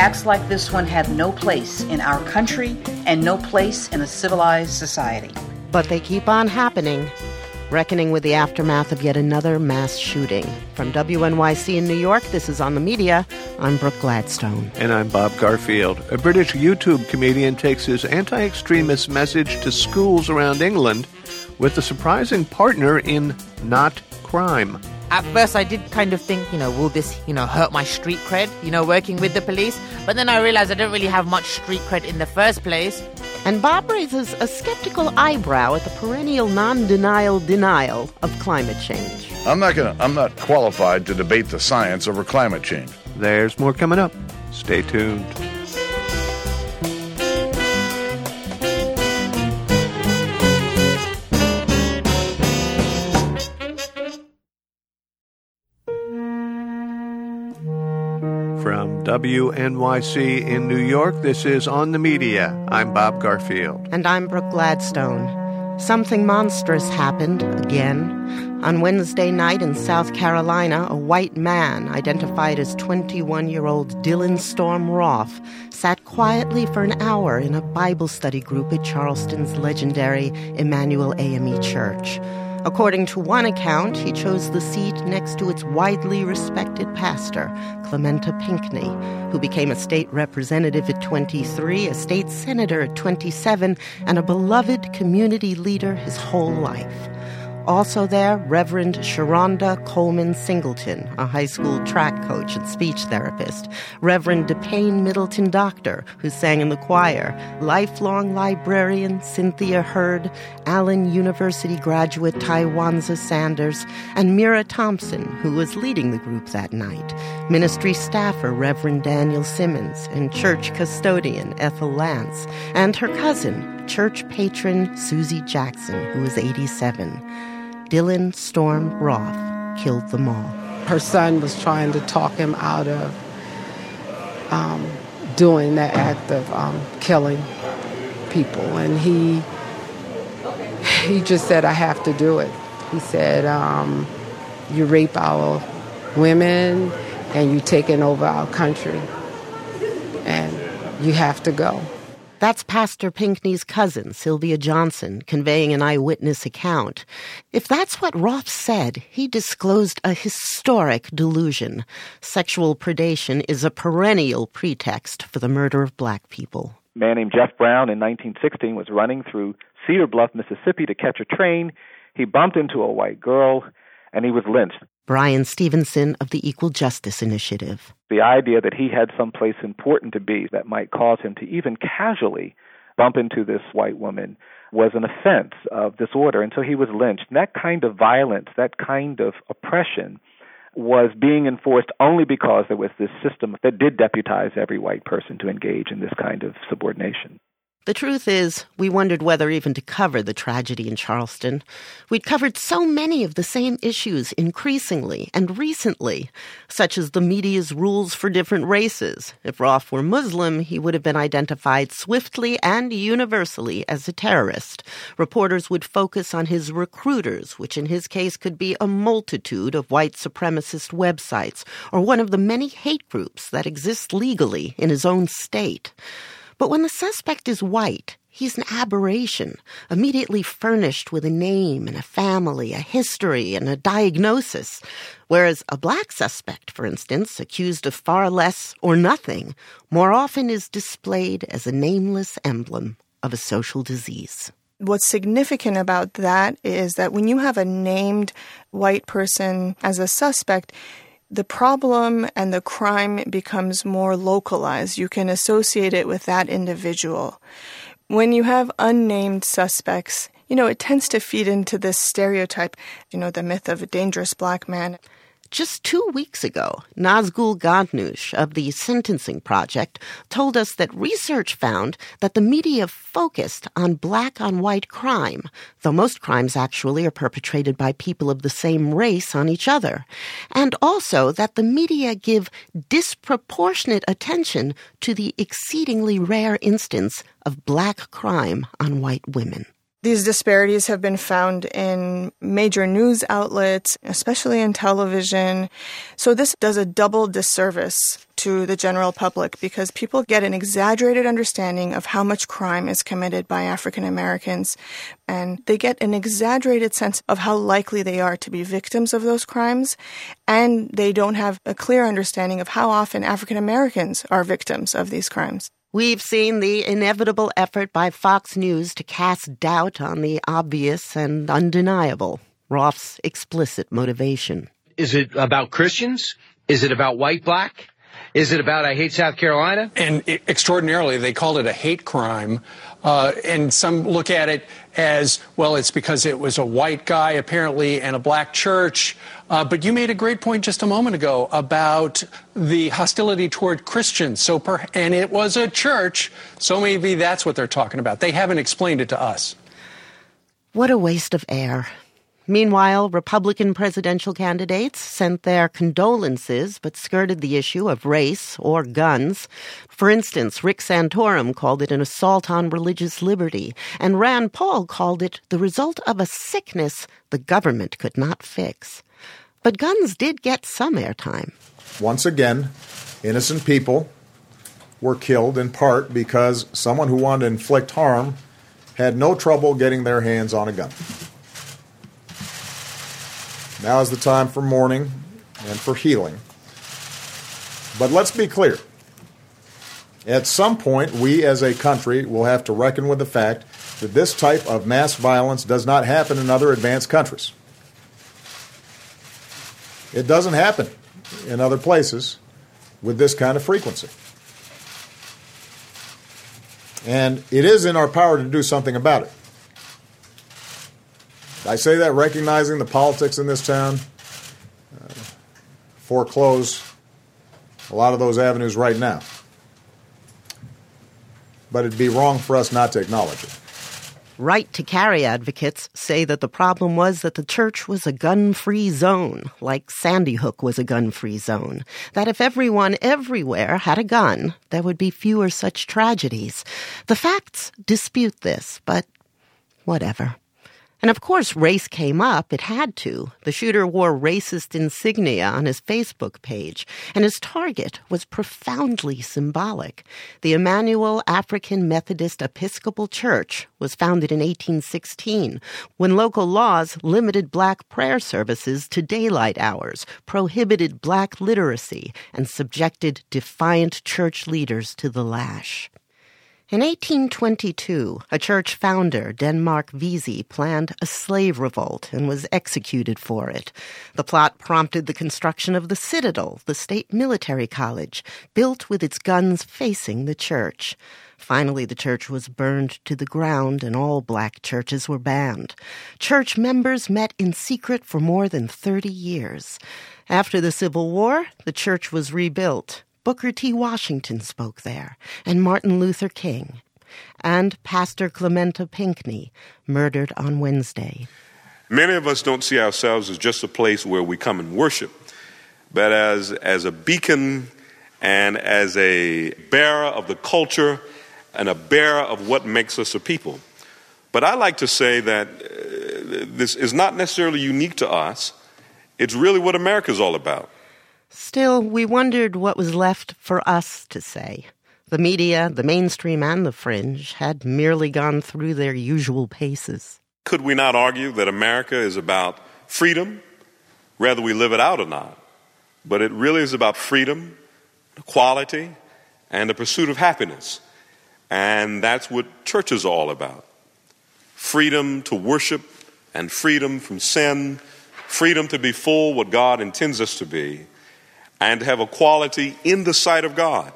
Acts like this one have no place in our country and no place in a civilized society. But they keep on happening, reckoning with the aftermath of yet another mass shooting. From WNYC in New York, this is On the Media. I'm Brooke Gladstone. And I'm Bob Garfield. A British YouTube comedian takes his anti-extremist message to schools around England with a surprising partner in not crime. At first, I did kind of think, will this, hurt my street cred, working with the police? But then I realized I don't really have much street cred in the first place. And Bob raises a skeptical eyebrow at the perennial non-denial denial of climate change. I'm not qualified to debate the science over climate change. There's more coming up. Stay tuned. From WNYC in New York, this is On the Media. I'm Bob Garfield. And I'm Brooke Gladstone. Something monstrous happened again. On Wednesday night in South Carolina, a white man identified as 21-year-old Dylan Storm Roth sat quietly for an hour in a Bible study group at Charleston's legendary Emmanuel AME Church. According to one account, he chose the seat next to its widely respected pastor, Clementa Pinckney, who became a state representative at 23, a state senator at 27, and a beloved community leader his whole life. Also there, Reverend Sharonda Coleman Singleton, a high school track coach and speech therapist. Reverend DePayne Middleton Doctor, who sang in the choir. Lifelong librarian Cynthia Hurd. Allen University graduate Tywanza Sanders. And Mira Thompson, who was leading the group that night. Ministry staffer Reverend Daniel Simmons. And church custodian Ethel Lance. And her cousin, church patron Susie Jackson, who was 87. Dylan Storm Roth killed them all. Her son was trying to talk him out of doing that act of killing people. And he just said, I have to do it. He said, you rape our women and you taking over our country. And you have to go. That's Pastor Pinckney's cousin, Sylvia Johnson, conveying an eyewitness account. If that's what Roth said, he disclosed a historic delusion. Sexual predation is a perennial pretext for the murder of black people. A man named Jeff Brown in 1916 was running through Cedar Bluff, Mississippi to catch a train. He bumped into a white girl, and he was lynched. Brian Stevenson of the Equal Justice Initiative. The idea that he had someplace important to be that might cause him to even casually bump into this white woman was an offense of this order, and so he was lynched. And that kind of violence, that kind of oppression was being enforced only because there was this system that did deputize every white person to engage in this kind of subordination. The truth is, we wondered whether even to cover the tragedy in Charleston. We'd covered so many of the same issues increasingly and recently, such as the media's rules for different races. If Roth were Muslim, he would have been identified swiftly and universally as a terrorist. Reporters would focus on his recruiters, which in his case could be a multitude of white supremacist websites or one of the many hate groups that exist legally in his own state. But when the suspect is white, he's an aberration, immediately furnished with a name and a family, a history, and a diagnosis. Whereas a black suspect, for instance, accused of far less or nothing, more often is displayed as a nameless emblem of a social disease. What's significant about that is that when you have a named white person as a suspect, the problem and the crime becomes more localized. You can associate it with that individual. When you have unnamed suspects, it tends to feed into this stereotype, the myth of a dangerous black man. Just 2 weeks ago, Nazgul Ghanoush of the Sentencing Project told us that research found that the media focused on black-on-white crime, though most crimes actually are perpetrated by people of the same race on each other, and also that the media give disproportionate attention to the exceedingly rare instance of black crime on white women. These disparities have been found in major news outlets, especially in television. So this does a double disservice to the general public because people get an exaggerated understanding of how much crime is committed by African Americans, and they get an exaggerated sense of how likely they are to be victims of those crimes, and they don't have a clear understanding of how often African Americans are victims of these crimes. We've seen the inevitable effort by Fox News to cast doubt on the obvious and undeniable, Roth's explicit motivation. Is it about Christians? Is it about white, black? Is it about I hate South Carolina? And extraordinarily, they called it a hate crime. And some look at it as, well, it's because it was a white guy, apparently, and a black church. But you made a great point just a moment ago about the hostility toward Christians. And it was a church, so maybe that's what they're talking about. They haven't explained it to us. What a waste of air. Meanwhile, Republican presidential candidates sent their condolences but skirted the issue of race or guns. For instance, Rick Santorum called it an assault on religious liberty, and Rand Paul called it the result of a sickness the government could not fix. But guns did get some airtime. Once again, innocent people were killed in part because someone who wanted to inflict harm had no trouble getting their hands on a gun. Now is the time for mourning and for healing. But let's be clear. At some point, we as a country will have to reckon with the fact that this type of mass violence does not happen in other advanced countries. It doesn't happen in other places with this kind of frequency. And it is in our power to do something about it. I say that recognizing the politics in this town foreclose a lot of those avenues right now. But it'd be wrong for us not to acknowledge it. Right to carry advocates say that the problem was that the church was a gun-free zone, like Sandy Hook was a gun-free zone. That if everyone everywhere had a gun, there would be fewer such tragedies. The facts dispute this, but whatever. And of course, race came up. It had to. The shooter wore racist insignia on his Facebook page, and his target was profoundly symbolic. The Emmanuel African Methodist Episcopal Church was founded in 1816, when local laws limited black prayer services to daylight hours, prohibited black literacy, and subjected defiant church leaders to the lash. In 1822, a church founder, Denmark Vesey, planned a slave revolt and was executed for it. The plot prompted the construction of the Citadel, the state military college, built with its guns facing the church. Finally, the church was burned to the ground and all black churches were banned. Church members met in secret for more than 30 years. After the Civil War, the church was rebuilt. Booker T. Washington spoke there, and Martin Luther King, and Pastor Clementa Pinckney, murdered on Wednesday. Many of us don't see ourselves as just a place where we come and worship, but as a beacon and as a bearer of the culture and a bearer of what makes us a people. But I like to say that this is not necessarily unique to us. It's really what America's all about. Still, we wondered what was left for us to say. The media, the mainstream, and the fringe had merely gone through their usual paces. Could we not argue that America is about freedom, whether we live it out or not? But it really is about freedom, equality, and the pursuit of happiness. And that's what church is all about. Freedom to worship and freedom from sin, freedom to be full what God intends us to be, and have equality in the sight of God.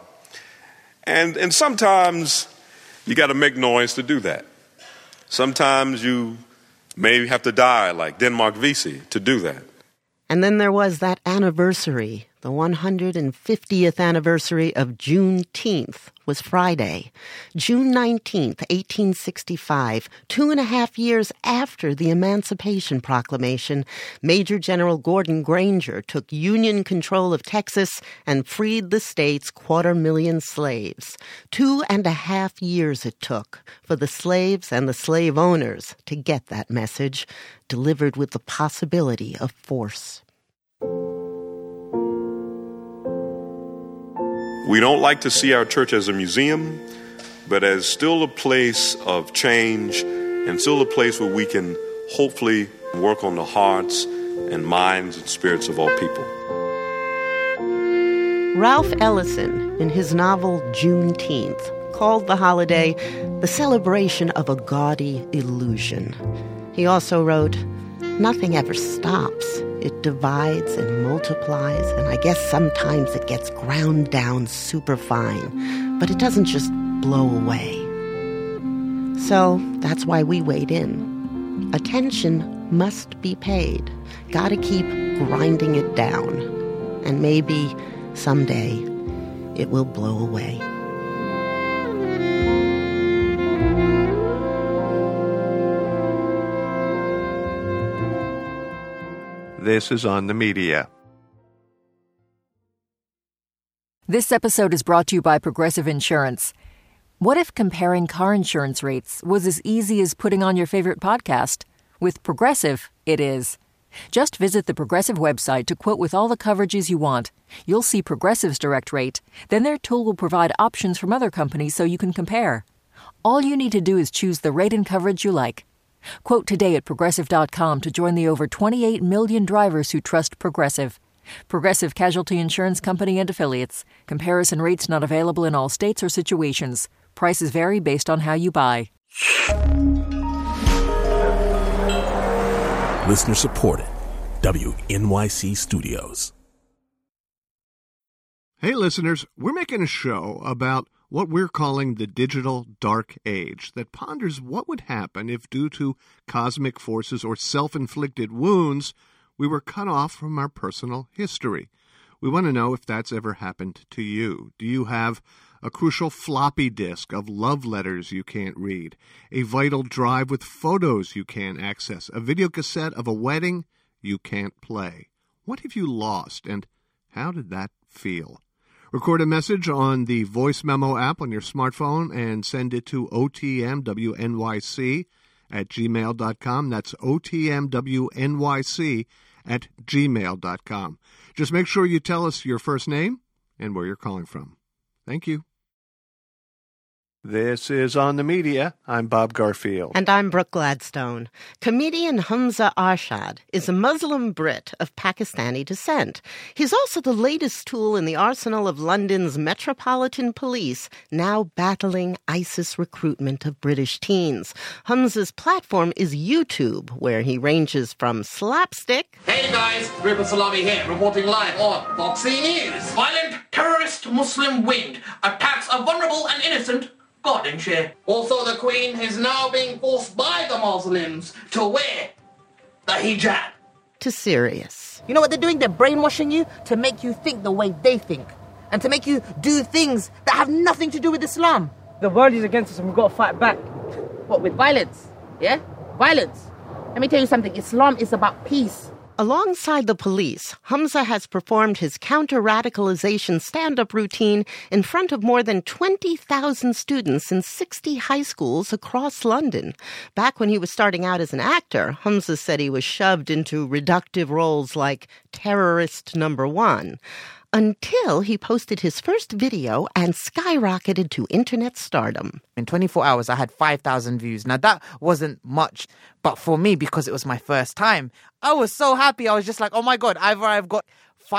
And sometimes you got to make noise to do that. Sometimes you may have to die like Denmark Vesey to do that. And then there was that anniversary. The 150th anniversary of Juneteenth was Friday. June 19th, 1865, 2.5 years after the Emancipation Proclamation, Major General Gordon Granger took Union control of Texas and freed the state's 250,000 slaves. 2.5 years it took for the slaves and the slave owners to get that message, delivered with the possibility of force. We don't like to see our church as a museum, but as still a place of change and still a place where we can hopefully work on the hearts and minds and spirits of all people. Ralph Ellison, in his novel Juneteenth, called the holiday the celebration of a gaudy illusion. He also wrote, "Nothing ever stops. It divides and multiplies, and I guess sometimes it gets ground down superfine, but it doesn't just blow away." So that's why we weighed in. Attention must be paid. Gotta keep grinding it down. And maybe someday it will blow away. This is On the Media. This episode is brought to you by Progressive Insurance. What if comparing car insurance rates was as easy as putting on your favorite podcast? With Progressive, it is. Just visit the Progressive website to quote with all the coverages you want. You'll see Progressive's direct rate. Then their tool will provide options from other companies so you can compare. All you need to do is choose the rate and coverage you like. Quote today at Progressive.com to join the over 28 million drivers who trust Progressive. Progressive Casualty Insurance Company and Affiliates. Comparison rates not available in all states or situations. Prices vary based on how you buy. Listener supported. WNYC Studios. Hey, listeners, we're making a show about what we're calling the digital dark age that ponders what would happen if, due to cosmic forces or self-inflicted wounds, we were cut off from our personal history. We want to know if that's ever happened to you. Do you have a crucial floppy disk of love letters you can't read, a vital drive with photos you can't access, a video cassette of a wedding you can't play? What have you lost, and how did that feel? Record a message on the Voice Memo app on your smartphone and send it to otmwnyc@gmail.com. That's otmwnyc@gmail.com. Just make sure you tell us your first name and where you're calling from. Thank you. This is On the Media. I'm Bob Garfield. And I'm Brooke Gladstone. Comedian Hamza Arshad is a Muslim Brit of Pakistani descent. He's also the latest tool in the arsenal of London's Metropolitan Police, now battling ISIS recruitment of British teens. Hamza's platform is YouTube, where he ranges from slapstick... Hey guys, Ripple Salami here, reporting live on Foxy News. Violent terrorist Muslim wing attacks a vulnerable and innocent Gordonshire. Also, the Queen is now being forced by the Muslims to wear the hijab. to serious. You know what they're doing? They're brainwashing you to make you think the way they think. And to make you do things that have nothing to do with Islam. The world is against us and we've got to fight back. What, with violence? Yeah? Violence. Let me tell you something. Islam is about peace. Alongside the police, Hamza has performed his counter-radicalization stand-up routine in front of more than 20,000 students in 60 high schools across London. Back when he was starting out as an actor, Hamza said he was shoved into reductive roles like terrorist number one, until he posted his first video and skyrocketed to internet stardom. In 24 hours, I had 5,000 views. Now, that wasn't much, but for me, because it was my first time, I was so happy. I was just like, oh my God, either I've got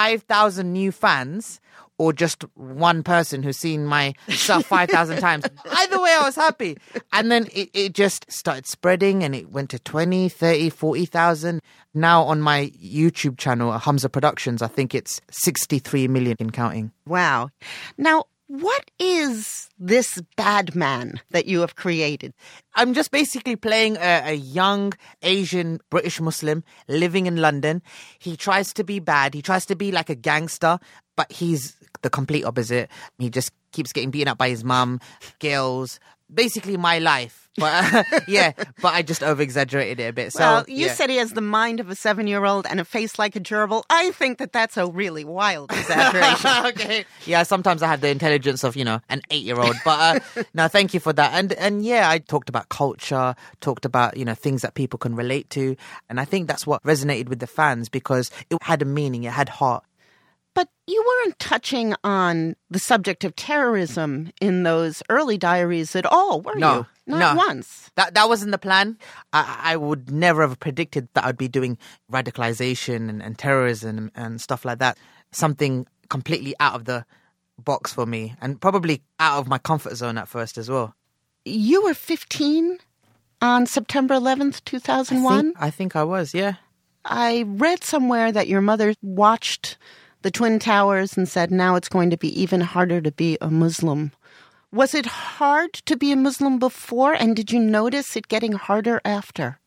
5,000 new fans or just one person who's seen my stuff 5,000 times. Either way, I was happy. And then it just started spreading and it went to 20, 30, 40,000. Now on my YouTube channel, Hamza Productions, I think it's 63 million in counting. Wow. Now, what is this bad man that you have created? I'm just basically playing a young Asian British Muslim living in London. He tries to be bad. He tries to be like a gangster, but he's the complete opposite. He just keeps getting beaten up by his mum, girls, basically my life. But yeah, but I just over-exaggerated it a bit. Well, you said he has the mind of a 7-year-old and a face like a gerbil. I think that's a really wild exaggeration. Okay. Yeah, sometimes I have the intelligence of, an 8-year-old. But no, thank you for that. And yeah, I talked about culture, talked about, things that people can relate to. And I think that's what resonated with the fans because it had a meaning, it had heart. But you weren't touching on the subject of terrorism in those early diaries at all, were you? Not once. That wasn't the plan. I would never have predicted that I'd be doing radicalization and terrorism and stuff like that. Something completely out of the box for me and probably out of my comfort zone at first as well. You were 15 on September 11th, 2001? I think I was, yeah. I read somewhere that your mother watched the Twin Towers and said, now it's going to be even harder to be a Muslim. Was it hard to be a Muslim before, and did you notice it getting harder after?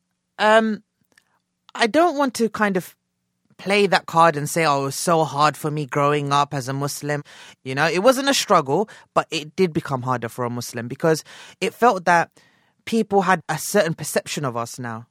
I don't want to kind of play that card and say, oh, it was so hard for me growing up as a Muslim. You know, it wasn't a struggle, but it did become harder for a Muslim because it felt that people had a certain perception of us now.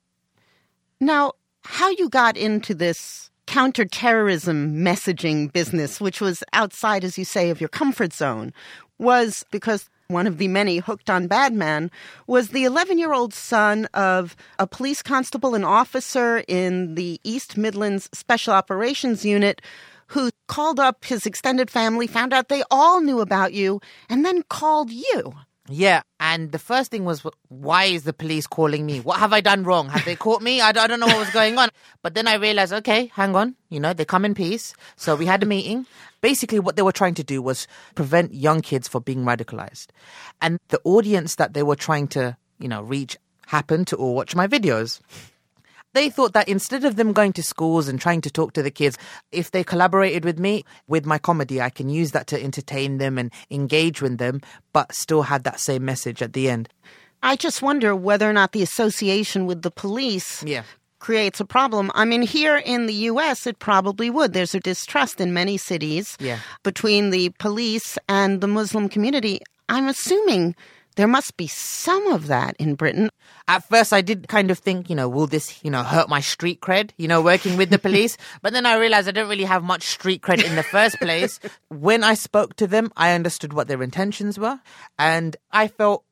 Now, how you got into this counterterrorism messaging business, which was outside, as you say, of your comfort zone, was because one of the many hooked on Badman was the 11-year-old son of a police constable and officer in the East Midlands Special Operations Unit who called up his extended family, found out they all knew about you, and then called you. Yeah, and the first thing was, why is the police calling me? What have I done wrong? Have they caught me? I don't know what was going on. But then I realized, okay, hang on, they come in peace. So we had a meeting. Basically, what they were trying to do was prevent young kids from being radicalized. And the audience that they were trying to, reach happened to all watch my videos. They thought that instead of them going to schools and trying to talk to the kids, if they collaborated with me, with my comedy, I can use that to entertain them and engage with them, but still had that same message at the end. I just wonder whether or not the association with the police creates a problem. I mean, here in the U.S., it probably would. There's a distrust in many cities between the police and the Muslim community. I'm assuming there must be some of that in Britain. At first, I did kind of think, will this, hurt my street cred, working with the police? But then I realized I don't really have much street cred in the first place. When I spoke to them, I understood what their intentions were. And I felt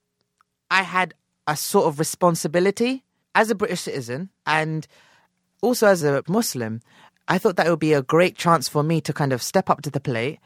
I had a sort of responsibility as a British citizen and also as a Muslim. I thought that it would be a great chance for me to kind of step up to the plate,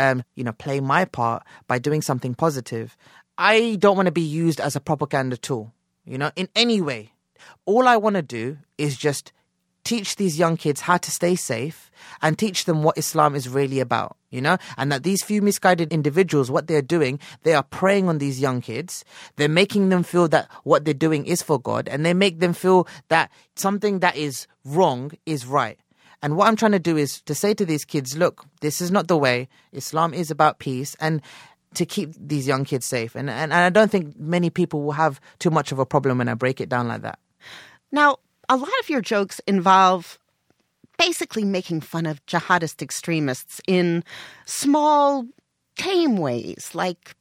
play my part by doing something positive. I don't want to be used as a propaganda tool, in any way. All I want to do is just teach these young kids how to stay safe and teach them what Islam is really about, and that these few misguided individuals, what they're doing, they are preying on these young kids. They're making them feel that what they're doing is for God, and they make them feel that something that is wrong is right. And what I'm trying to do is to say to these kids, look, this is not the way. Islam is about peace and to keep these young kids safe. And I don't think many people will have too much of a problem when I break it down like that. Now, a lot of your jokes involve basically making fun of jihadist extremists in small, tame ways, like,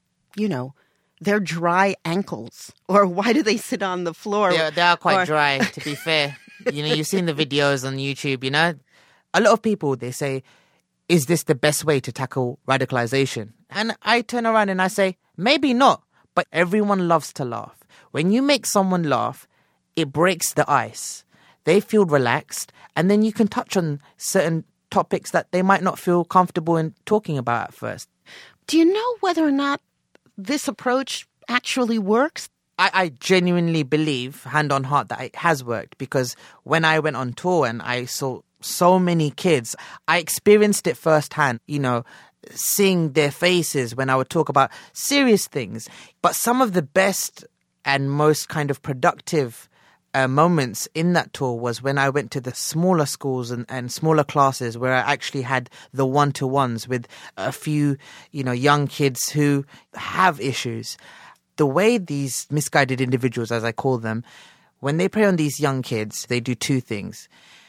their dry ankles, or why do they sit on the floor? They are quite dry, to be fair. You've seen the videos on YouTube, A lot of people, they say, is this the best way to tackle radicalization? And I turn around and I say, maybe not, but everyone loves to laugh. When you make someone laugh, it breaks the ice. They feel relaxed, and then you can touch on certain topics that they might not feel comfortable in talking about at first. Do you know whether or not this approach actually works? I genuinely believe, hand on heart, that it has worked, because when I went on tour and I saw so many kids, I experienced it firsthand, seeing their faces when I would talk about serious things. But some of the best and most kind of productive moments in that tour was when I went to the smaller schools and smaller classes where I actually had the one-to-ones with a few, young kids who have issues. The way these misguided individuals, as I call them, when they prey on these young kids, they do two things.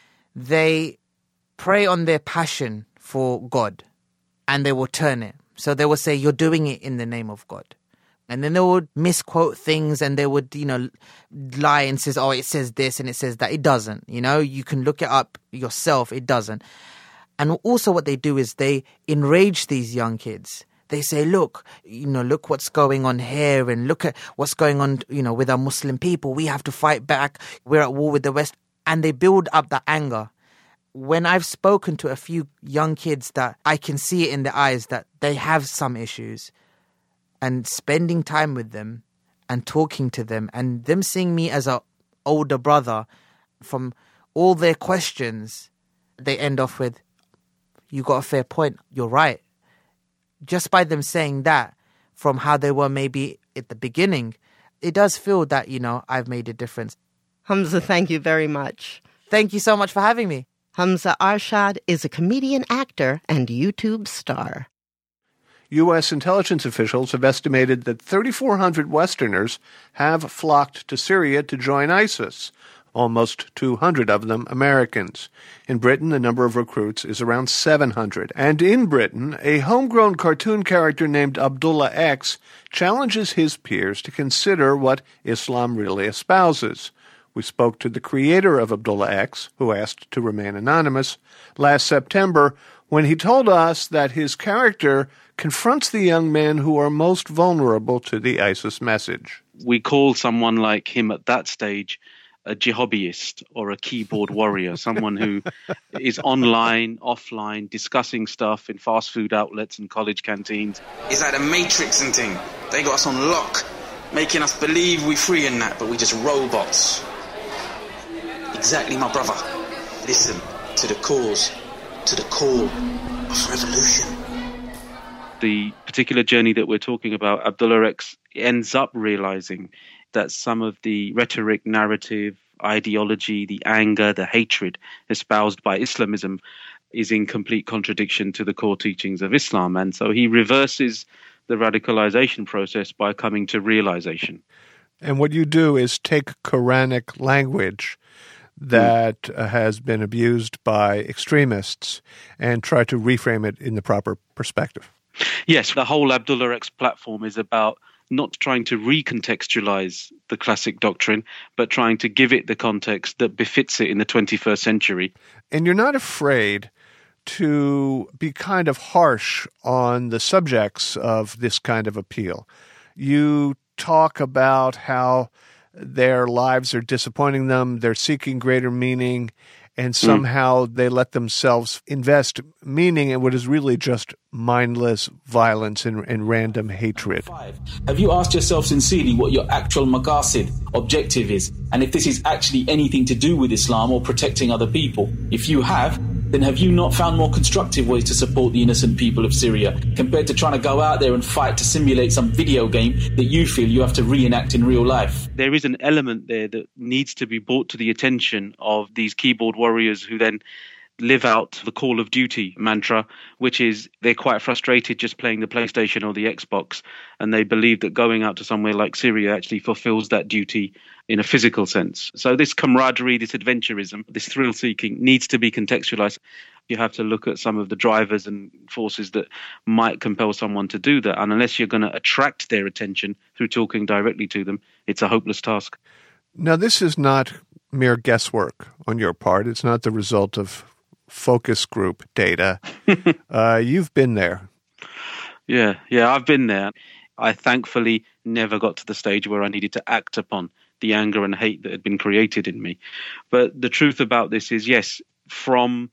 They prey on their passion for God, and they will turn it. So they will say, you're doing it in the name of God. And then they would misquote things, and they would, lie and says, oh, it says this and it says that. It doesn't, You can look it up yourself. It doesn't. And also what they do is they enrage these young kids. They say, look, look what's going on here, and look at what's going on, with our Muslim people. We have to fight back. We're at war with the West. And they build up that anger. when I've spoken to a few young kids that I can see it in their eyes that they have some issues, and spending time with them and talking to them and them seeing me as an older brother, from all their questions, they end off with, "You got a fair point, you're right." Just by them saying that, from how they were maybe at the beginning, it does feel that, I've made a difference. Hamza, thank you very much. Thank you so much for having me. Hamza Arshad is a comedian, actor, and YouTube star. U.S. intelligence officials have estimated that 3,400 Westerners have flocked to Syria to join ISIS, almost 200 of them Americans. In Britain, the number of recruits is around 700. And in Britain, a homegrown cartoon character named Abdullah X challenges his peers to consider what Islam really espouses. We spoke to the creator of Abdullah X, who asked to remain anonymous, last September when he told us that his character confronts the young men who are most vulnerable to the ISIS message. We call someone like him at that stage a jihobbyist or a keyboard warrior, someone who is online, offline, discussing stuff in fast food outlets and college canteens. It's like the Matrix and thing. They got us on lock, making us believe we're free in that, but we're just robots. Exactly, my brother. Listen to the cause, to the call of revolution. The particular journey that we're talking about, Abdullah X ends up realizing that some of the rhetoric, narrative, ideology, the anger, the hatred espoused by Islamism is in complete contradiction to the core teachings of Islam. And so he reverses the radicalization process by coming to realization. And what you do is take Quranic language that has been abused by extremists and try to reframe it in the proper perspective. Yes, the whole Abdullah X platform is about not trying to recontextualize the classic doctrine, but trying to give it the context that befits it in the 21st century. And you're not afraid to be kind of harsh on the subjects of this kind of appeal. You talk about how their lives are disappointing them, they're seeking greater meaning, and somehow they let themselves invest meaning in what is really just mindless violence and random hatred. Have you asked yourself sincerely what your actual maqasid, objective is, and if this is actually anything to do with Islam or protecting other people? If you have, then have you not found more constructive ways to support the innocent people of Syria compared to trying to go out there and fight to simulate some video game that you feel you have to reenact in real life? There is an element there that needs to be brought to the attention of these keyboard warriors who then live out the Call of Duty mantra, which is they're quite frustrated just playing the PlayStation or the Xbox, and they believe that going out to somewhere like Syria actually fulfills that duty in a physical sense. So this camaraderie, this adventurism, this thrill-seeking needs to be contextualized. You have to look at some of the drivers and forces that might compel someone to do that. And unless you're going to attract their attention through talking directly to them, it's a hopeless task. Now, this is not mere guesswork on your part. It's not the result of focus group data. You've been there. Yeah, I've been there. I thankfully never got to the stage where I needed to act upon the anger and hate that had been created in me. But the truth about this is, yes, from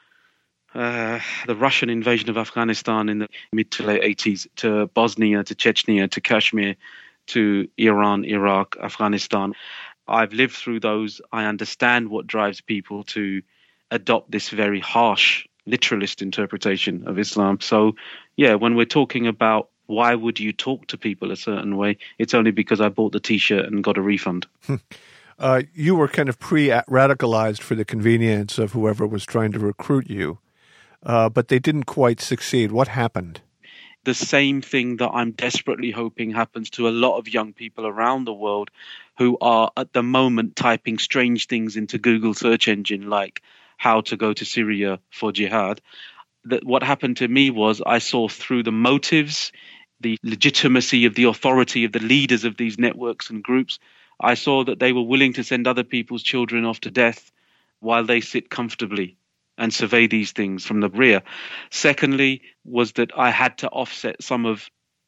the Russian invasion of Afghanistan in the mid to late 80s, to Bosnia, to Chechnya, to Kashmir, to Iran, Iraq, Afghanistan, I've lived through those. I understand what drives people to adopt this very harsh, literalist interpretation of Islam. So, yeah, when we're talking about why would you talk to people a certain way, it's only because I bought the T-shirt and got a refund. You were kind of pre-radicalized for the convenience of whoever was trying to recruit you, but they didn't quite succeed. What happened? The same thing that I'm desperately hoping happens to a lot of young people around the world who are at the moment typing strange things into Google search engine like how to go to Syria for jihad. That what happened to me was I saw through the motives, the legitimacy of the authority of the leaders of these networks and groups. I saw that they were willing to send other people's children off to death while they sit comfortably and survey these things from the rear. Secondly, was that I had to offset some of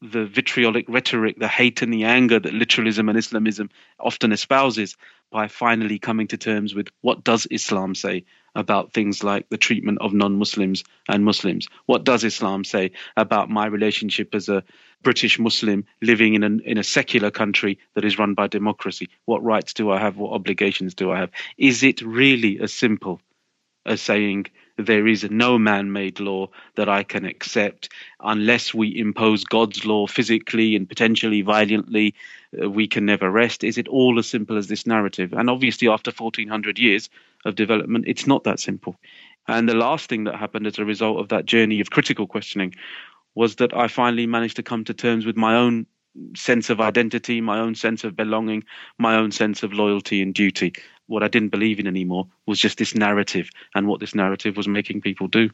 the vitriolic rhetoric, the hate and the anger that literalism and Islamism often espouses by finally coming to terms with what does Islam say about things like the treatment of non-Muslims and Muslims? What does Islam say about my relationship as a British Muslim living in a secular country that is run by democracy? What rights do I have? What obligations do I have? Is it really as simple as saying there is no man-made law that I can accept unless we impose God's law physically and potentially violently, we can never rest? Is it all as simple as this narrative? And obviously after 1400 years of development, it's not that simple. And the last thing that happened as a result of that journey of critical questioning was that I finally managed to come to terms with my own sense of identity, my own sense of belonging, my own sense of loyalty and duty. What I didn't believe in anymore was just this narrative and what this narrative was making people do.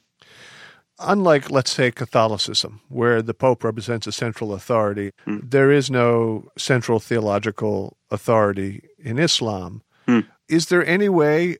Unlike, let's say, Catholicism, where the Pope represents a central authority, there is no central theological authority in Islam. Is there any way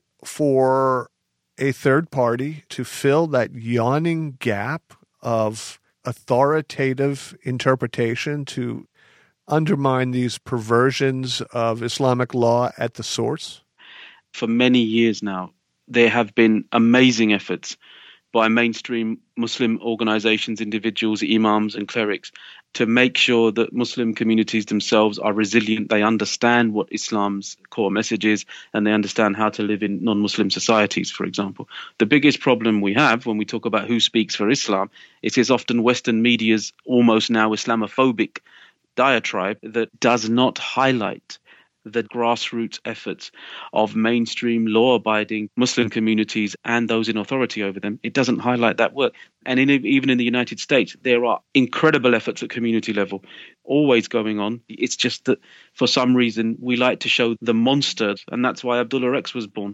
for a third party to fill that yawning gap of authoritative interpretation to undermine these perversions of Islamic law at the source? For many years now, there have been amazing efforts by mainstream Muslim organizations, individuals, imams and clerics to make sure that Muslim communities themselves are resilient. They understand what Islam's core message is and they understand how to live in non-Muslim societies, for example. The biggest problem we have when we talk about who speaks for Islam, it is often Western media's almost now Islamophobic diatribe that does not highlight the grassroots efforts of mainstream law-abiding Muslim communities and those in authority over them. It doesn't highlight that work. And even in the United States, there are incredible efforts at community level always going on. It's just that for some reason we like to show the monster, and that's why Abdullah X was born.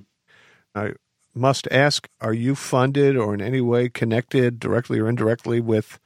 I must ask, are you funded or in any way connected directly or indirectly with,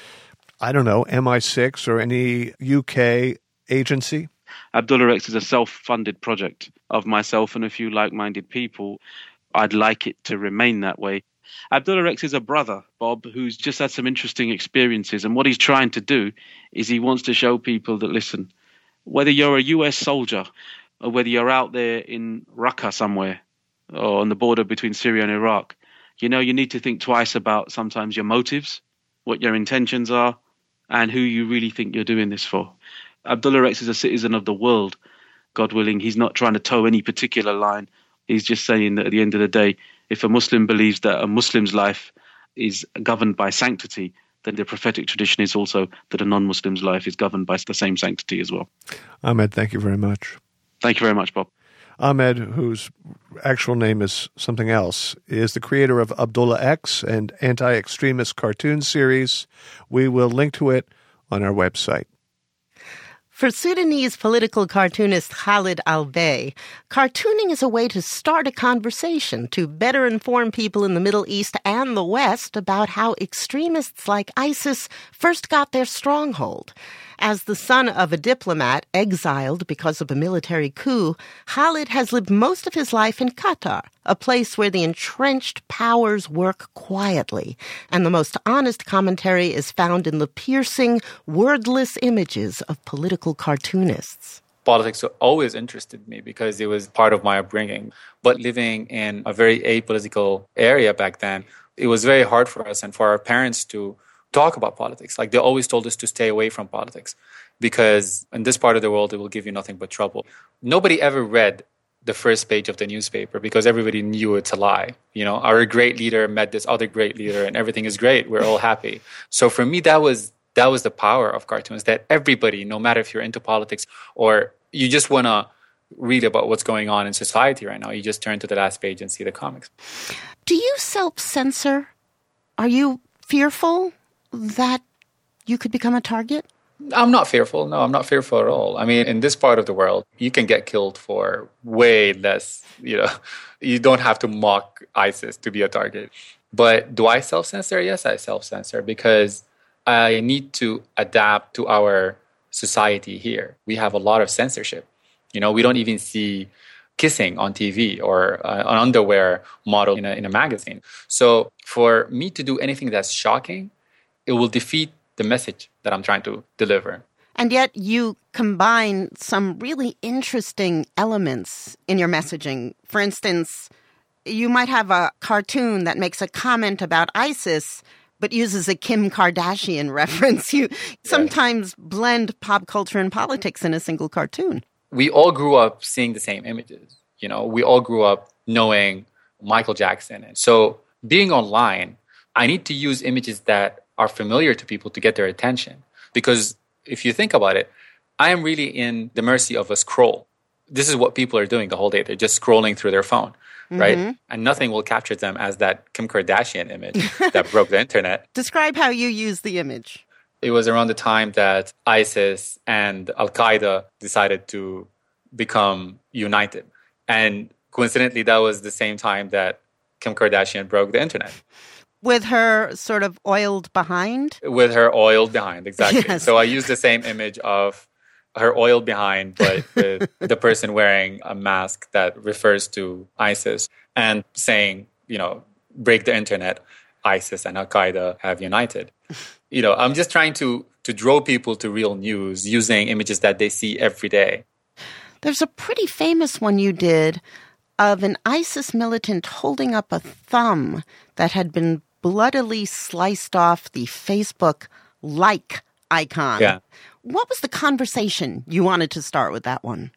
I don't know, MI6 or any UK agency? Abdullah X is a self-funded project of myself and a few like-minded people. I'd like it to remain that way. Abdullah X is a brother, Bob, who's just had some interesting experiences. And what he's trying to do is he wants to show people that, listen, whether you're a US soldier or whether you're out there in Raqqa somewhere or on the border between Syria and Iraq, you need to think twice about sometimes your motives, what your intentions are, and who you really think you're doing this for. Abdullah X is a citizen of the world, God willing. He's not trying to toe any particular line. He's just saying that at the end of the day, if a Muslim believes that a Muslim's life is governed by sanctity, then the prophetic tradition is also that a non-Muslim's life is governed by the same sanctity as well. Ahmed, thank you very much. Thank you very much, Bob. Ahmed, whose actual name is something else, is the creator of Abdullah X and anti-extremist cartoon series. We will link to it on our website. For Sudanese political cartoonist Khalid Al-Bey, cartooning is a way to start a conversation to better inform people in the Middle East and the West about how extremists like ISIS first got their stronghold. As the son of a diplomat exiled because of a military coup, Khalid has lived most of his life in Qatar, a place where the entrenched powers work quietly. And the most honest commentary is found in the piercing, wordless images of political cartoonists. Politics always interested me because it was part of my upbringing. But living in a very apolitical area back then, it was very hard for us and for our parents to talk about politics. Like, they always told us to stay away from politics because in this part of the world, it will give you nothing but trouble. Nobody ever read the first page of the newspaper because everybody knew it's a lie. Our great leader met this other great leader and everything is great. We're all happy. So for me, that was the power of cartoons, that everybody, no matter if you're into politics or you just want to read about what's going on in society right now, you just turn to the last page and see the comics. Do you self-censor? Are you fearful that you could become a target? I'm not fearful. No, I'm not fearful at all. I mean, in this part of the world, you can get killed for way less, you don't have to mock ISIS to be a target. But do I self-censor? Yes, I self-censor because I need to adapt to our society here. We have a lot of censorship. We don't even see kissing on TV or an underwear model in a magazine. So for me to do anything that's shocking, it will defeat the message that I'm trying to deliver. And yet you combine some really interesting elements in your messaging. For instance, you might have a cartoon that makes a comment about ISIS, but uses a Kim Kardashian reference. You sometimes blend pop culture and politics in a single cartoon. We all grew up seeing the same images. You know, we all grew up knowing Michael Jackson. And so being online, I need to use images that are familiar to people to get their attention. Because if you think about it, I am really in the mercy of a scroll. This is what people are doing the whole day. They're just scrolling through their phone, right? And nothing will capture them as that Kim Kardashian image that broke the internet. Describe how you use the image. It was around the time that ISIS and Al-Qaeda decided to become united. And coincidentally, that was the same time that Kim Kardashian broke the internet. With her sort of oiled behind? With her oiled behind, exactly. Yes. So I used the same image of her oiled behind, but with the person wearing a mask that refers to ISIS and saying, you know, break the internet, ISIS and Al-Qaeda have united. You know, I'm just trying to draw people to real news using images that they see every day. There's a pretty famous one you did of an ISIS militant holding up a thumb that had been bloodily sliced off the Facebook like icon. Yeah. What was the conversation you wanted to start with that one?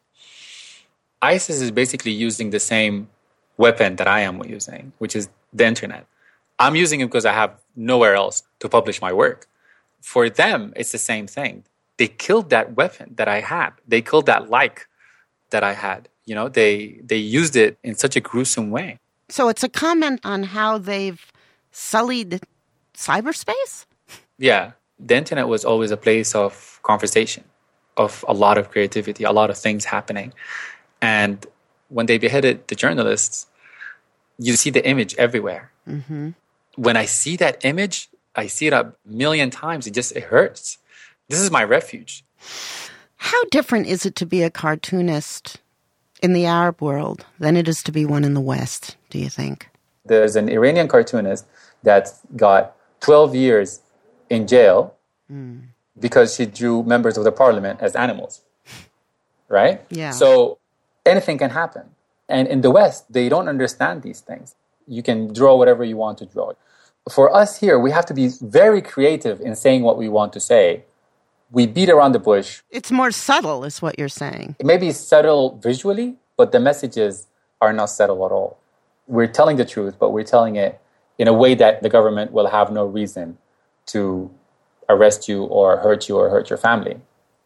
ISIS is basically using the same weapon that I am using, which is the internet. I'm using it because I have nowhere else to publish my work. For them, it's the same thing. They killed that weapon that I had. They killed that like that I had. You know, they used it in such a gruesome way. So it's a comment on how they've sullied cyberspace? Yeah. The internet was always a place of conversation, of a lot of creativity, a lot of things happening. And when they beheaded the journalists, you see the image everywhere. Mm-hmm. When I see that image, I see it a million times. It hurts. This is my refuge. How different is it to be a cartoonist in the Arab world than it is to be one in the West, do you think? There's an Iranian cartoonist that got 12 years in jail because she drew members of the parliament as animals, right? Yeah. So anything can happen. And in the West, they don't understand these things. You can draw whatever you want to draw. For us here, we have to be very creative in saying what we want to say. We beat around the bush. It's more subtle, is what you're saying. It may be subtle visually, but the messages are not subtle at all. We're telling the truth, but we're telling it in a way that the government will have no reason to arrest you or hurt your family.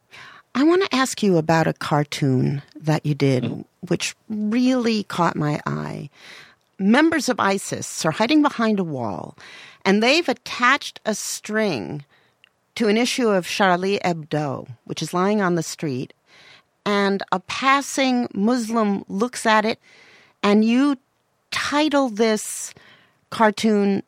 I want to ask you about a cartoon that you did, which really caught my eye. Members of ISIS are hiding behind a wall, and they've attached a string to an issue of Charlie Hebdo, which is lying on the street, and a passing Muslim looks at it, and you title this cartoon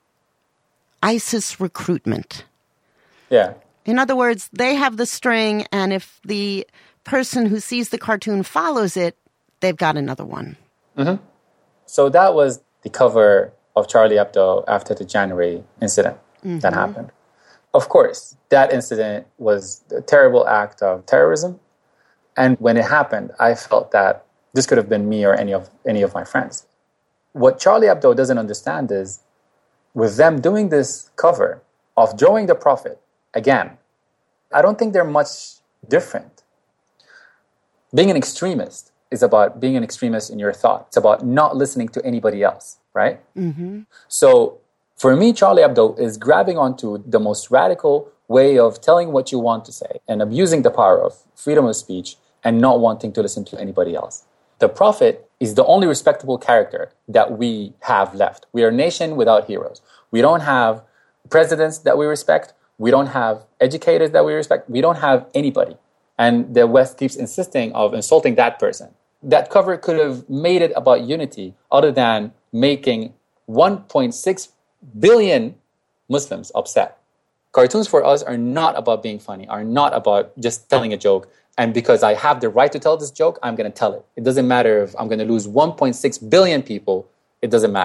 ISIS Recruitment. Yeah. In other words, they have the string, and if the person who sees the cartoon follows it, they've got another one. Mm-hmm. So that was the cover of Charlie Hebdo after the January incident that happened. Of course, that incident was a terrible act of terrorism. And when it happened, I felt that this could have been me or any of my friends. What Charlie Hebdo doesn't understand is, with them doing this cover of drawing the Prophet, again, I don't think they're much different. Being an extremist is about being an extremist in your thought. It's about not listening to anybody else, right? Mm-hmm. So for me, Charlie Hebdo is grabbing onto the most radical way of telling what you want to say and abusing the power of freedom of speech and not wanting to listen to anybody else. The Prophet is the only respectable character that we have left. We are a nation without heroes. We don't have presidents that we respect. We don't have educators that we respect. We don't have anybody. And the West keeps insisting of insulting that person. That cover could have made it about unity other than making 1.6 billion Muslims upset. Cartoons for us are not about being funny, are not about just telling a joke. And because I have the right to tell this joke, I'm going to tell it. It doesn't matter if I'm going to lose 1.6 billion people. It doesn't matter.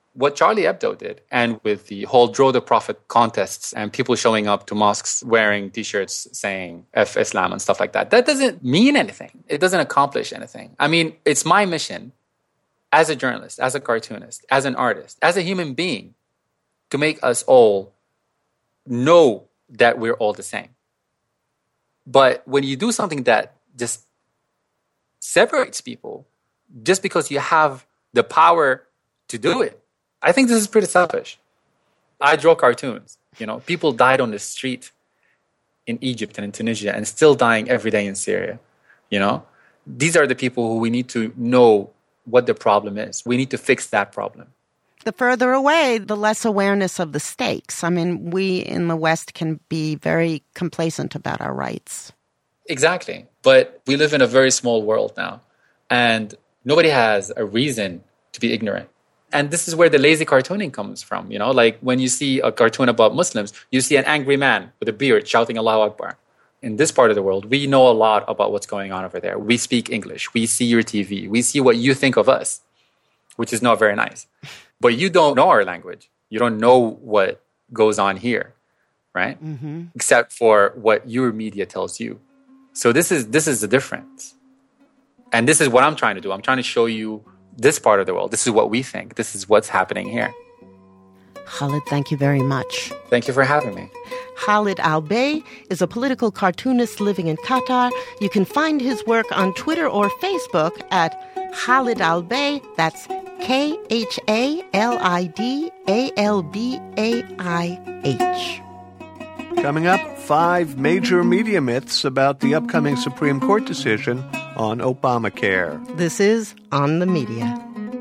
What Charlie Hebdo did, and with the whole Draw the Prophet contests and people showing up to mosques wearing T-shirts saying F Islam and stuff like that, that doesn't mean anything. It doesn't accomplish anything. I mean, it's my mission as a journalist, as a cartoonist, as an artist, as a human being, to make us all know that we're all the same. But when you do something that just separates people, just because you have the power to do it, I think this is pretty selfish. I draw cartoons. People died on the street in Egypt and in Tunisia and still dying every day in Syria. These are the people who we need to know what the problem is. We need to fix that problem. The further away, the less awareness of the stakes. I mean, we in the West can be very complacent about our rights. Exactly. But we live in a very small world now, and nobody has a reason to be ignorant. And this is where the lazy cartooning comes from. Like when you see a cartoon about Muslims, you see an angry man with a beard shouting Allahu Akbar. In this part of the world, we know a lot about what's going on over there. We speak English. We see your TV. We see what you think of us, which is not very nice. But you don't know our language. You don't know what goes on here, right? Mm-hmm. Except for what your media tells you. So this is the difference. And this is what I'm trying to do. I'm trying to show you this part of the world. This is what we think. This is what's happening here. Khalid, thank you very much. Thank you for having me. Khalid Al-Bey is a political cartoonist living in Qatar. You can find his work on Twitter or Facebook at Khalid Al-Bey. That's KhalidAlbaih. Coming up, 5 major media myths about the upcoming Supreme Court decision on Obamacare. This is On the Media.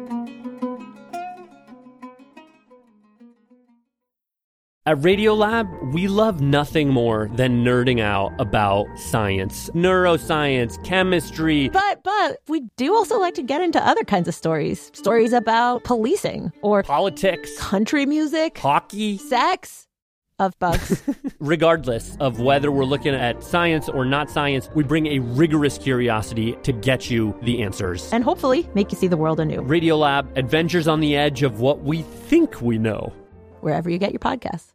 At Radiolab, we love nothing more than nerding out about science, neuroscience, chemistry. But we do also like to get into other kinds of stories. Stories about policing or politics, country music, hockey, sex. Of bugs. Regardless of whether we're looking at science or not science, we bring a rigorous curiosity to get you the answers. And hopefully make you see the world anew. Radiolab, adventures on the edge of what we think we know. Wherever you get your podcasts.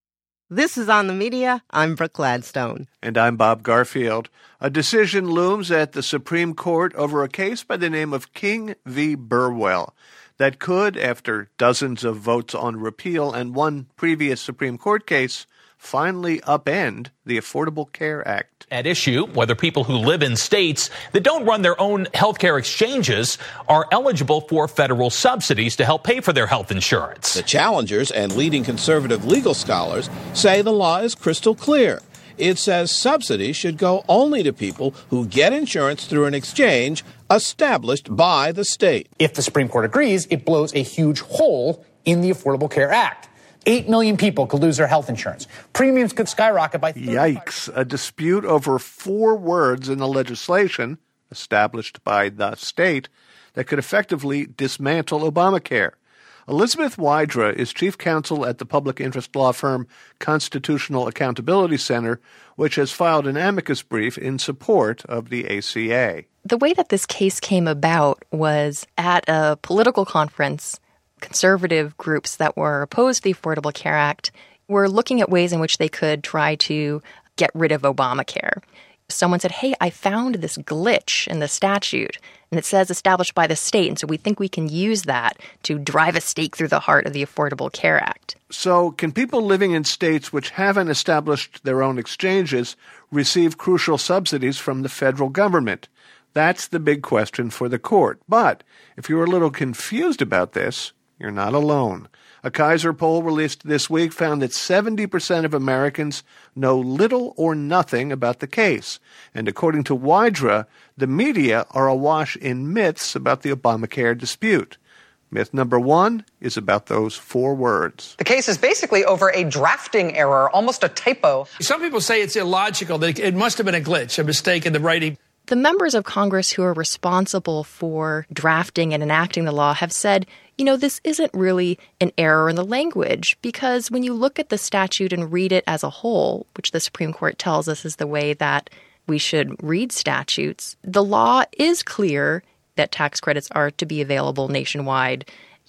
This is On the Media. I'm Brooke Gladstone. And I'm Bob Garfield. A decision looms at the Supreme Court over a case by the name of King v. Burwell that could, after dozens of votes on repeal and one previous Supreme Court case, finally upend the Affordable Care Act. At issue, whether people who live in states that don't run their own healthcare exchanges are eligible for federal subsidies to help pay for their health insurance. The challengers and leading conservative legal scholars say the law is crystal clear. It says subsidies should go only to people who get insurance through an exchange established by the state. If the Supreme Court agrees, it blows a huge hole in the Affordable Care Act. 8 million people could lose their health insurance. Premiums could skyrocket by 35%. Yikes. A dispute over 4 words in the legislation established by the state that could effectively dismantle Obamacare. Elizabeth Wydra is chief counsel at the public interest law firm Constitutional Accountability Center, which has filed an amicus brief in support of the ACA. The way that this case came about was at a political conference. Conservative groups that were opposed to the Affordable Care Act were looking at ways in which they could try to get rid of Obamacare. Someone said, hey, I found this glitch in the statute, and it says established by the state, and so we think we can use that to drive a stake through the heart of the Affordable Care Act. So can people living in states which haven't established their own exchanges receive crucial subsidies from the federal government? That's the big question for the court. But if you're a little confused about this, you're not alone. A Kaiser poll released this week found that 70% of Americans know little or nothing about the case. And according to Wydra, the media are awash in myths about the Obamacare dispute. Myth number 1 is about those 4 words. The case is basically over a drafting error, almost a typo. Some people say it's illogical, that it must have been a glitch, a mistake in the writing. The members of Congress who are responsible for drafting and enacting the law have said, this isn't really an error in the language, because when you look at the statute and read it as a whole, which the Supreme Court tells us is the way that we should read statutes, the law is clear that tax credits are to be available nationwide.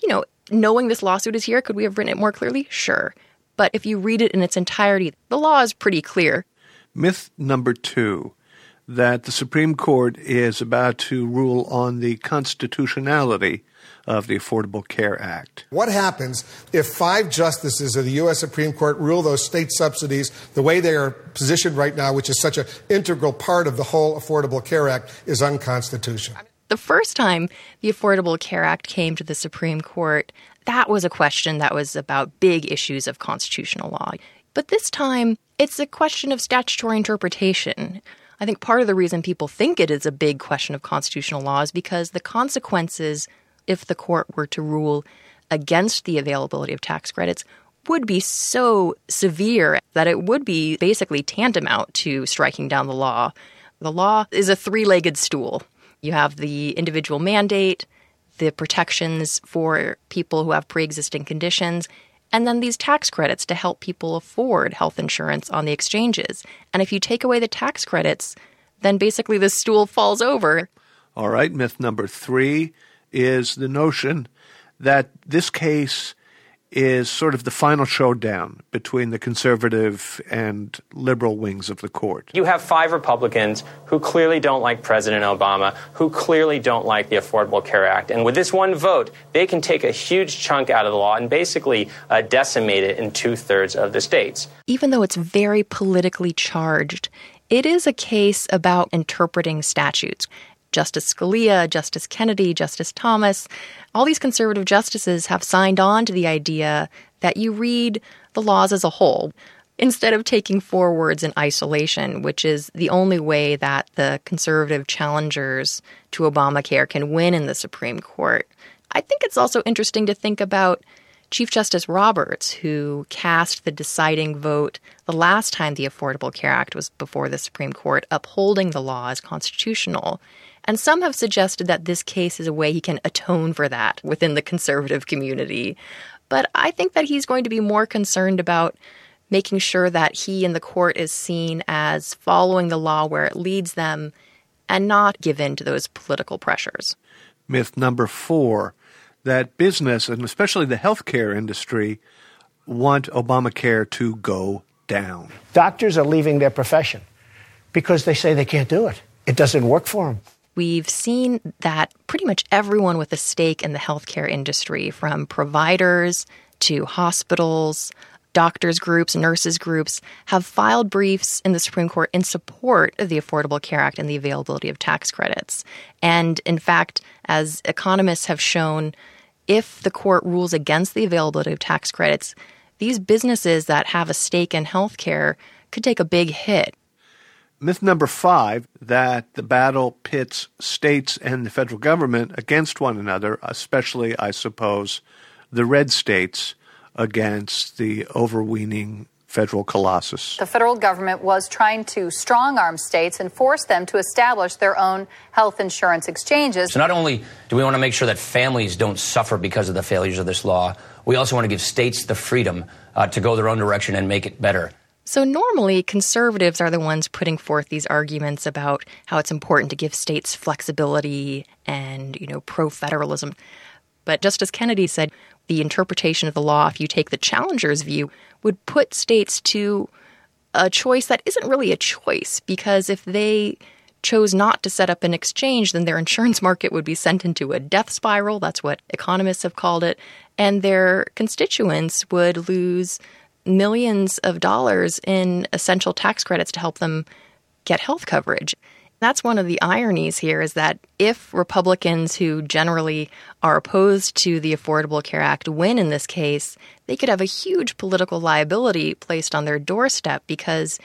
Knowing this lawsuit is here, could we have written it more clearly? Sure. But if you read it in its entirety, the law is pretty clear. Myth number 2, that the Supreme Court is about to rule on the constitutionality of the Affordable Care Act. What happens if 5 justices of the U.S. Supreme Court rule those state subsidies the way they are positioned right now, which is such an integral part of the whole Affordable Care Act, is unconstitutional? The first time the Affordable Care Act came to the Supreme Court, that was a question that was about big issues of constitutional law. But this time, it's a question of statutory interpretation. I think part of the reason people think it is a big question of constitutional law is because the consequences, if the court were to rule against the availability of tax credits, would be so severe that it would be basically tantamount to striking down the law. The law is a 3-legged stool. You have the individual mandate, the protections for people who have pre-existing conditions, and then these tax credits to help people afford health insurance on the exchanges. And if you take away the tax credits, then basically the stool falls over. All right, myth number 3 is the notion that this case is sort of the final showdown between the conservative and liberal wings of the court. You have 5 Republicans who clearly don't like President Obama, who clearly don't like the Affordable Care Act. And with this one vote, they can take a huge chunk out of the law and basically decimate it in 2/3 of the states. Even though it's very politically charged, it is a case about interpreting statutes. Justice Scalia, Justice Kennedy, Justice Thomas, all these conservative justices have signed on to the idea that you read the laws as a whole instead of taking 4 words in isolation, which is the only way that the conservative challengers to Obamacare can win in the Supreme Court. I think it's also interesting to think about Chief Justice Roberts, who cast the deciding vote the last time the Affordable Care Act was before the Supreme Court, upholding the law as constitutional. And some have suggested that this case is a way he can atone for that within the conservative community. But I think that he's going to be more concerned about making sure that he and the court is seen as following the law where it leads them and not give in to those political pressures. Myth number 4, that business, and especially the healthcare industry, want Obamacare to go down. Doctors are leaving their profession because they say they can't do it. It doesn't work for them. We've seen that pretty much everyone with a stake in the healthcare industry, from providers to hospitals, doctors groups, nurses groups, have filed briefs in the Supreme Court in support of the Affordable Care Act and the availability of tax credits. And in fact, as economists have shown, if the court rules against the availability of tax credits, these businesses that have a stake in healthcare could take a big hit. Myth number 5, that the battle pits states and the federal government against one another, especially, I suppose, the red states against the overweening federal colossus. The federal government was trying to strong-arm states and force them to establish their own health insurance exchanges. So not only do we want to make sure that families don't suffer because of the failures of this law, we also want to give states the freedom to go their own direction and make it better. So normally, conservatives are the ones putting forth these arguments about how it's important to give states flexibility and, pro-federalism. But Justice Kennedy said the interpretation of the law, if you take the challenger's view, would put states to a choice that isn't really a choice, because if they chose not to set up an exchange, then their insurance market would be sent into a death spiral. That's what economists have called it. And their constituents would lose millions of dollars in essential tax credits to help them get health coverage. That's one of the ironies here, is that if Republicans who generally are opposed to the Affordable Care Act win in this case, they could have a huge political liability placed on their doorstep, because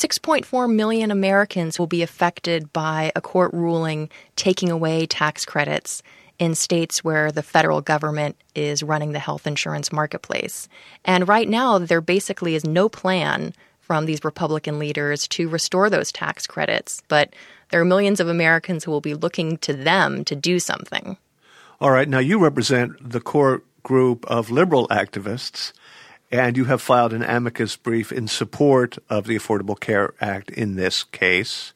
6.4 million Americans will be affected by a court ruling taking away tax credits in states where the federal government is running the health insurance marketplace. And right now, there basically is no plan from these Republican leaders to restore those tax credits. But there are millions of Americans who will be looking to them to do something. All right. Now, you represent the core group of liberal activists, and you have filed an amicus brief in support of the Affordable Care Act in this case.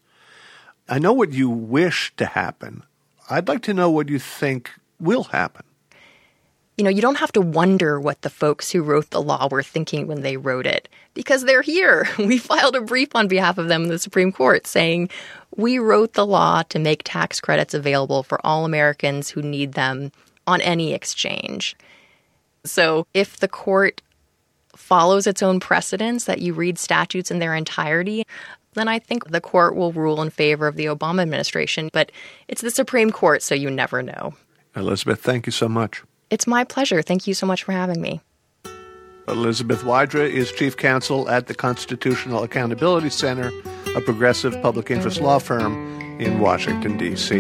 I know what you wish to happen. I'd like to know what you think will happen. You don't have to wonder what the folks who wrote the law were thinking when they wrote it, because they're here. We filed a brief on behalf of them in the Supreme Court saying, we wrote the law to make tax credits available for all Americans who need them on any exchange. So if the court follows its own precedents, that you read statutes in their entirety, then I think the court will rule in favor of the Obama administration. But it's the Supreme Court, so you never know. Elizabeth, thank you so much. It's my pleasure. Thank you so much for having me. Elizabeth Wydra is chief counsel at the Constitutional Accountability Center, a progressive public interest law firm in Washington, D.C.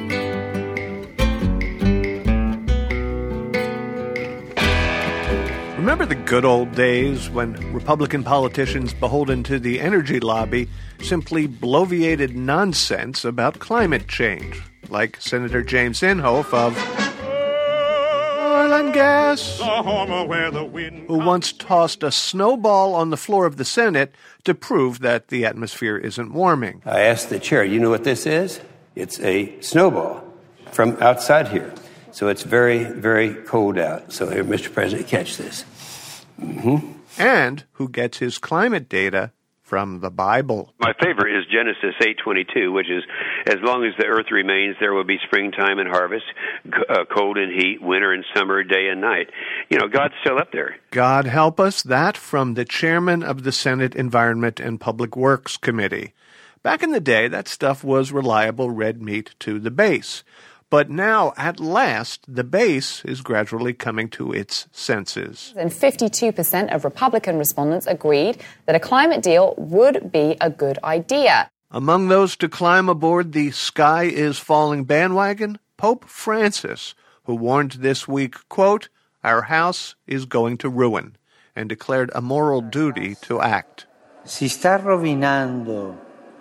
Remember the good old days when Republican politicians beholden to the energy lobby simply bloviated nonsense about climate change, like Senator James Inhofe of Oil and Gas, who once tossed a snowball on the floor of the Senate to prove that the atmosphere isn't warming. I asked the chair, you know what this is? It's a snowball from outside here. So it's very, very cold out. So here, Mr. President, catch this. Mm-hmm. And who gets his climate data from the Bible. My favorite is Genesis 8:22, which is, as long as the earth remains, there will be springtime and harvest, cold and heat, winter and summer, day and night. God's still up there. God help us, that from the chairman of the Senate Environment and Public Works Committee. Back in the day, that stuff was reliable red meat to the base. But now, at last, the base is gradually coming to its senses. And 52% of Republican respondents agreed that a climate deal would be a good idea. Among those to climb aboard the sky is falling bandwagon, Pope Francis, who warned this week, quote, "Our house is going to ruin," and declared a moral duty to act. Si sta rovinando.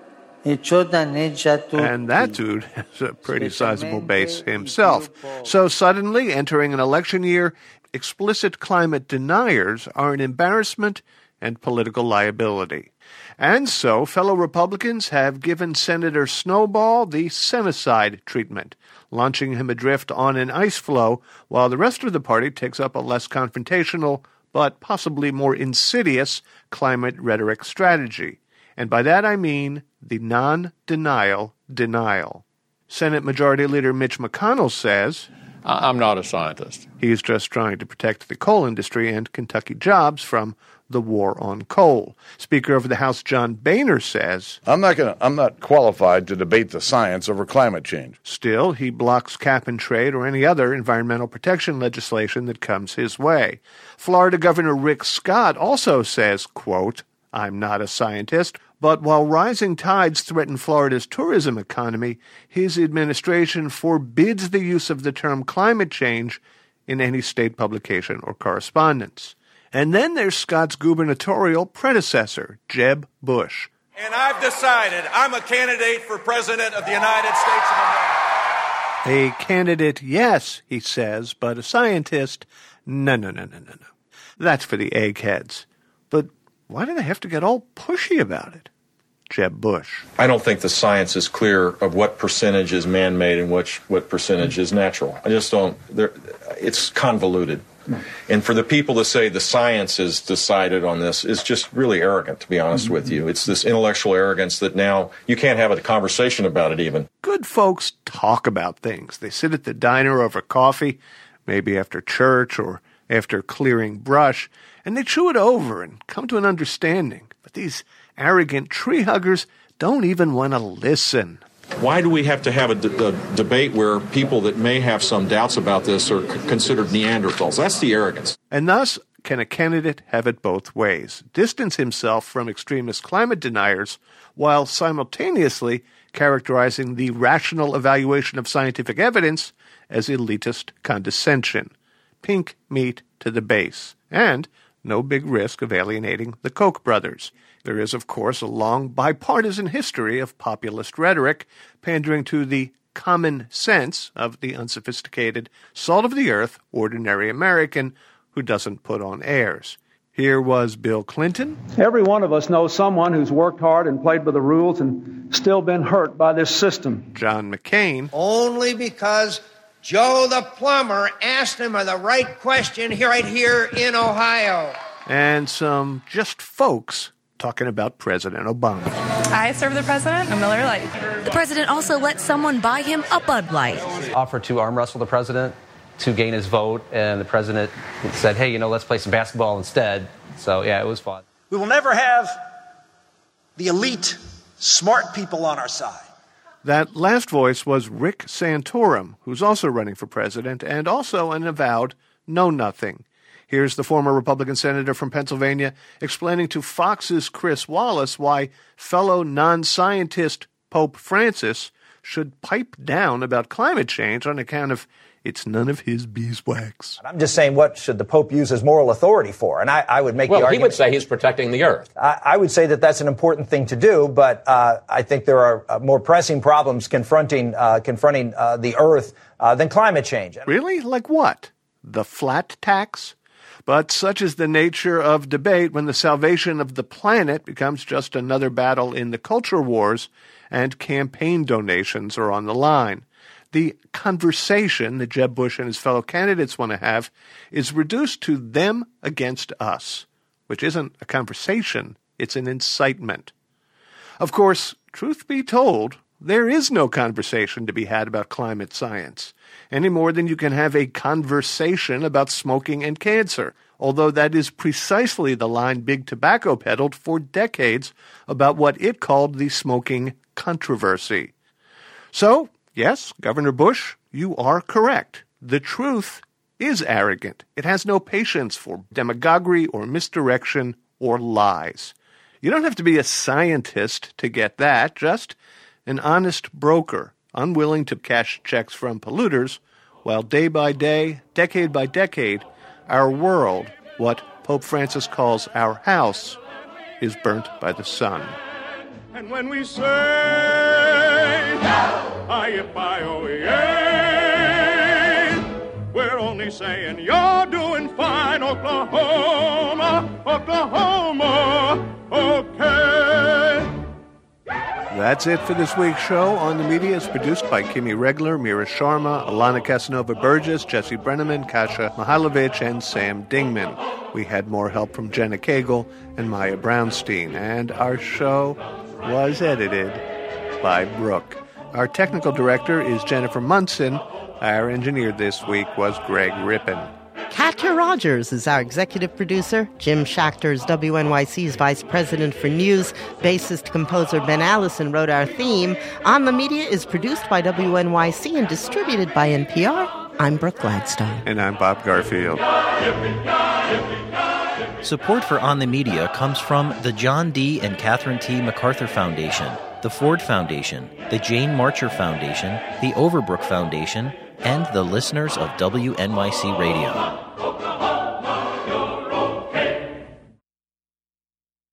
And that dude has a pretty sizable base himself. So suddenly, entering an election year, explicit climate deniers are an embarrassment and political liability. And so, fellow Republicans have given Senator Snowball the Senecide treatment, launching him adrift on an ice floe, while the rest of the party takes up a less confrontational, but possibly more insidious, climate rhetoric strategy. And by that I mean the non-denial denial. Senate Majority Leader Mitch McConnell says, I'm not a scientist. He's just trying to protect the coal industry and Kentucky jobs from the war on coal. Speaker of the House John Boehner says, I'm not qualified to debate the science over climate change. Still, he blocks cap and trade or any other environmental protection legislation that comes his way. Florida Governor Rick Scott also says, quote, I'm not a scientist, but while rising tides threaten Florida's tourism economy, his administration forbids the use of the term climate change in any state publication or correspondence. And then there's Scott's gubernatorial predecessor, Jeb Bush. And I've decided I'm a candidate for President of the United States of America. A candidate, yes, he says, but a scientist, no. That's for the eggheads. But why do they have to get all pushy about it? Jeb Bush. I don't think the science is clear of what percentage is man-made and what percentage is natural. I just don't. It's convoluted. And for the people to say the science is decided on this is just really arrogant, to be honest with you. It's this intellectual arrogance that now you can't have a conversation about it even. Good folks talk about things. They sit at the diner over coffee, maybe after church or after clearing brush, and they chew it over and come to an understanding. But these arrogant tree huggers don't even want to listen. Why do we have to have a debate where people that may have some doubts about this are considered Neanderthals? That's the arrogance. And thus, can a candidate have it both ways? Distance himself from extremist climate deniers while simultaneously characterizing the rational evaluation of scientific evidence as elitist condescension. Pink meat to the base. And no big risk of alienating the Koch brothers. There is, of course, a long bipartisan history of populist rhetoric, pandering to the common sense of the unsophisticated, salt-of-the-earth, ordinary American who doesn't put on airs. Here was Bill Clinton. Every one of us knows someone who's worked hard and played by the rules and still been hurt by this system. John McCain. Only because Joe the plumber asked him the right question right here in Ohio. And some just folks talking about President Obama. I serve the president a Miller Lite. The president also let someone buy him a Bud Light. Offered to arm wrestle the president to gain his vote, and the president said, hey, let's play some basketball instead. So, yeah, it was fun. We will never have the elite, smart people on our side. That last voice was Rick Santorum, who's also running for president and also an avowed know-nothing. Here's the former Republican senator from Pennsylvania explaining to Fox's Chris Wallace why fellow non-scientist Pope Francis should pipe down about climate change on account of it's none of his beeswax. I'm just saying, what should the Pope use his moral authority for? And I would make the argument... Well, he would say he's protecting the earth. I would say that that's an important thing to do, but I think there are more pressing problems confronting the earth than climate change. Really? Like what? The flat tax? But such is the nature of debate when the salvation of the planet becomes just another battle in the culture wars and campaign donations are on the line. The conversation that Jeb Bush and his fellow candidates want to have is reduced to them against us, which isn't a conversation, it's an incitement. Of course, truth be told, there is no conversation to be had about climate science, any more than you can have a conversation about smoking and cancer, although that is precisely the line Big Tobacco peddled for decades about what it called the smoking controversy. So, yes, Governor Bush, you are correct. The truth is arrogant. It has no patience for demagoguery or misdirection or lies. You don't have to be a scientist to get that, just an honest broker, unwilling to cash checks from polluters, while day by day, decade by decade, our world, what Pope Francis calls our house, is burnt by the sun. And when we say, we're only saying you're doing fine, Oklahoma, Oklahoma, okay. That's it for this week's show. On the Media is produced by Kimi Regler, Mira Sharma, Alana Casanova-Burgess, Jesse Brenneman, Kasia Mihailovich, and Sam Dingman. We had more help from Jenna Cagle and Maya Brownstein. And our show was edited by Brooke. Our technical director is Jennifer Munson. Our engineer this week was Greg Rippin. Katja Rogers is our executive producer. Jim Schachter is WNYC's vice president for news. Bassist composer Ben Allison wrote our theme. On the Media is produced by WNYC and distributed by NPR. I'm Brooke Gladstone. And I'm Bob Garfield. Support for On the Media comes from the John D. and Catherine T. MacArthur Foundation, the Ford Foundation, the Jane Marcher Foundation, the Overbrook Foundation, and the listeners of WNYC Radio.